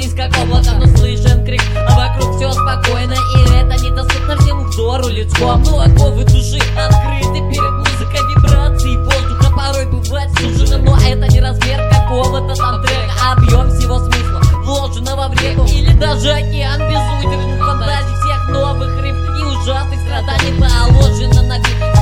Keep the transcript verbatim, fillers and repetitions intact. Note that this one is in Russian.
как облако, но слышен крик, а вокруг все спокойно, и это недоступно всему взору людскому. Но оковы души открыты перед музыкой, вибрации воздуха порой бывает сужено, но это не размер какого-то там трека, а объем всего смысла, вложенного в реку. Или даже океан безудержных фантазий, всех новых риф и ужасных страданий положено на бит.